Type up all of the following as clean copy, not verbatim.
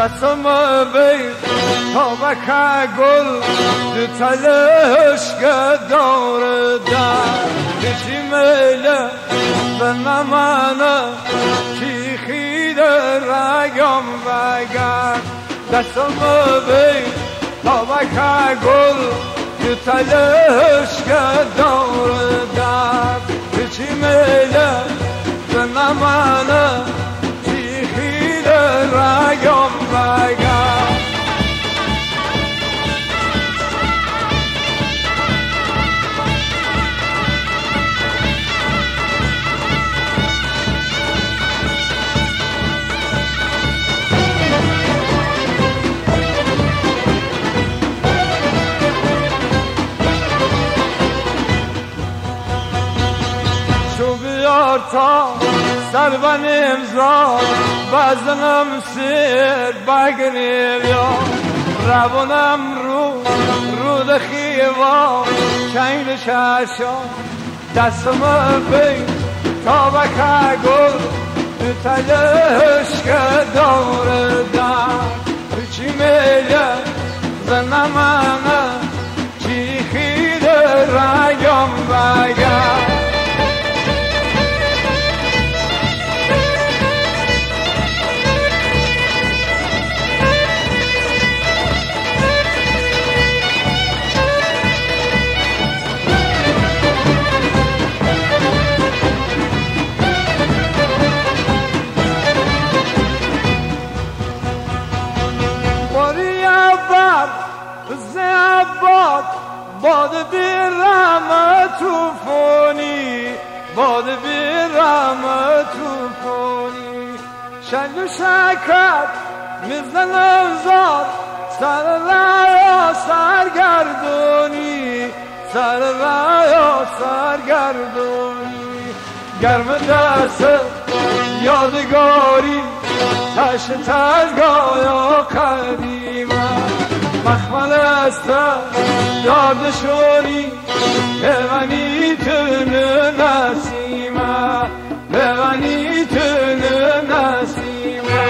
دستم بیر تا بکه گل دو تلش که داره در کشی میله به نمانه چی خیده رگم بگر دستم بیر تا بکه گل دو تلش که داره در کشی میله به نمانه چی خیده رگم بگر بیار تا سر بنیم زار بزنم سیر بگریم یا روانم رو دخیوا چین شاشا دستم بین تا بکه گل دو تلش که داره در چی میله زنمانه چی خیده رگم بگر باد بیرم توفانی باد بیرم توفانی شنگ و شکر میزنم زار سر رایا سرگردونی سر رایا سرگردونی گرم دست یادگاری تش تشگاه قدیمه مخمل است یادشونی بغنی تن نسیمه بغنی تن نسیمه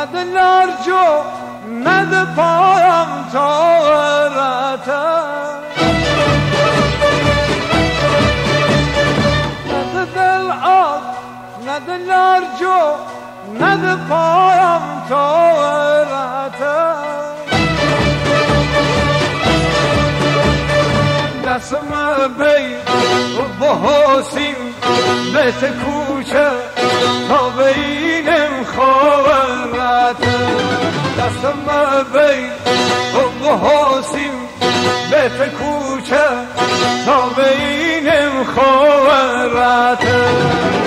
ند لرجو ند پایم تا ورته ند دل آب ند لرجو ند پایم تا ورته دستم بی و بحسین بهت کوچه تا بینم خورته دستم بی و بحسین بهت کوچه تا بینم خورته